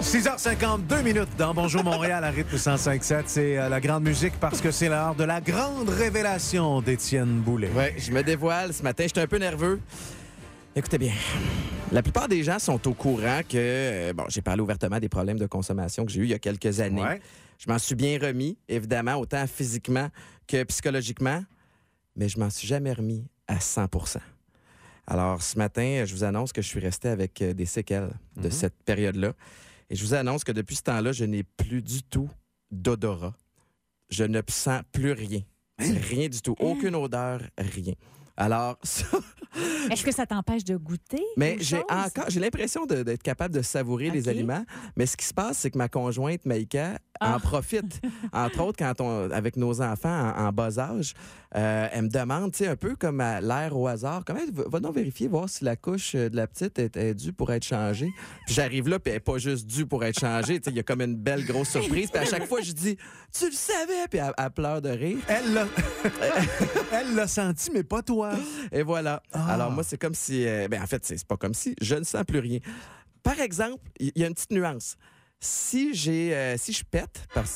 6h52 minutes dans Bonjour Montréal à rythme 105.7. C'est la grande musique parce que c'est l'heure de la grande révélation d'Étienne Boulay. Oui, je me dévoile. Ce matin, j'étais un peu nerveux. Écoutez bien, la plupart des gens sont au courant que, j'ai parlé ouvertement des problèmes de consommation que j'ai eu il y a quelques années. Ouais. Je m'en suis bien remis, évidemment, autant physiquement que psychologiquement, mais je m'en suis jamais remis à 100%. Alors, ce matin, je vous annonce que je suis resté avec des séquelles de cette période-là. Et je vous annonce que depuis ce temps-là, je n'ai plus du tout d'odorat. Je ne sens plus rien. Rien du tout. Aucune odeur, rien. Alors, ça... Est-ce que ça t'empêche de goûter? Mais j'ai l'impression d'être capable de savourer les aliments. Mais ce qui se passe, c'est que ma conjointe, Maïka, en profite. Entre autres, avec nos enfants en bas âge, elle me demande, tu sais, un peu comme à l'air au hasard, va donc vérifier, voir si la couche de la petite est due pour être changée. Puis j'arrive là, puis elle n'est pas juste due pour être changée. Tu sais, il y a comme une belle grosse surprise. Puis à chaque fois, je dis, tu le savais? Puis elle pleure de rire. Elle l'a senti, mais pas toi. Et voilà. Alors moi, c'est comme si... en fait, c'est pas comme si. Je ne sens plus rien. Par exemple, il y a une petite nuance. Si je pète, parce...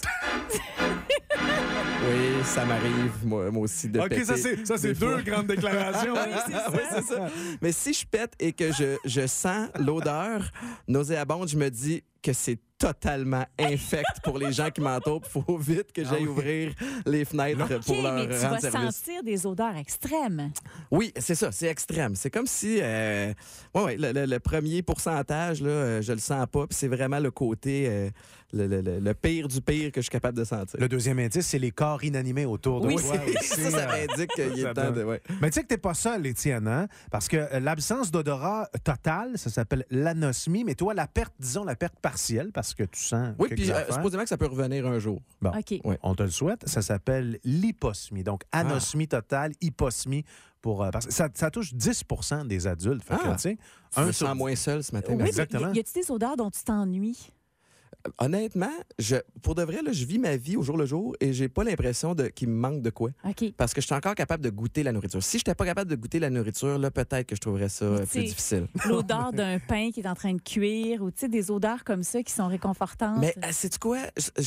Oui, ça m'arrive, moi aussi, de péter. OK, ça, c'est deux grandes déclarations. Oui, c'est ça. Mais si je pète et que je sens l'odeur nauséabonde, je me dis que c'est totalement infect pour les gens qui m'entourent. Il faut vite que j'aille ouvrir les fenêtres pour leur mais tu rendre vas service. sentir des odeurs extrêmes. Oui, c'est ça, c'est extrême. C'est comme si le premier pourcentage, là, je le sens pas, puis c'est vraiment le côté, le pire du pire que je suis capable de sentir. Le deuxième indice, c'est les corps inanimés autour de Oui, toi. ça m'indique qu'il est temps de... Ouais. Mais tu sais que t'es pas seul, Étienne, hein? Parce que l'absence d'odorat total, ça s'appelle l'anosmie, mais toi, la perte partielle, parce que tu sens Oui, quelques puis affaires. supposément que ça peut revenir un jour. Bon, OK. Ouais. on te le souhaite. Ça s'appelle l'hyposmie. Donc, anosmie totale, hyposmie. Parce que ça touche 10% des adultes. Fait que, tu sais, Je me sens moins seul ce matin. Oui, merci. Exactement. Y a-t-il des odeurs dont tu t'ennuies? Honnêtement, pour de vrai, là, je vis ma vie au jour le jour et j'ai pas l'impression qu'il me manque de quoi. OK. Parce que je suis encore capable de goûter la nourriture. Si je n'étais pas capable de goûter la nourriture, là, peut-être que je trouverais ça plus difficile. L'odeur d'un pain qui est en train de cuire ou des odeurs comme ça qui sont réconfortantes. Mais sais-tu quoi?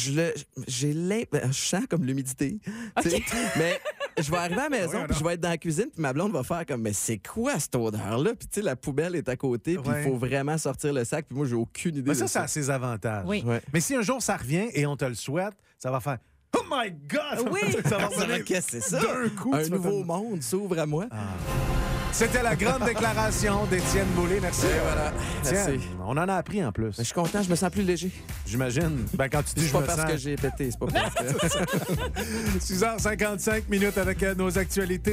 Je sens comme l'humidité. Okay. Mais je vais arriver à la maison, puis je vais être dans la cuisine, puis ma blonde va faire comme, mais c'est quoi cette odeur-là? Puis tu sais, la poubelle est à côté, puis il faut vraiment sortir le sac, puis moi, j'ai aucune idée Mais de ça a ses avantages. Oui. Ouais. Mais si un jour ça revient et on te le souhaite, ça va faire « Oh my God! » Oui. Ça va revenir Qu'est-ce que c'est ça? d'un coup. Un tu vas nouveau monde s'ouvre à moi. C'était la grande déclaration d'Étienne Boulay. Merci. Et voilà. Étienne, Merci. on en a appris en plus. Mais je suis content, je me sens plus léger. J'imagine. Quand tu dis C'est pas me parce sens... que j'ai pété, c'est pas parce que... 6h55 minutes avec nos actualités.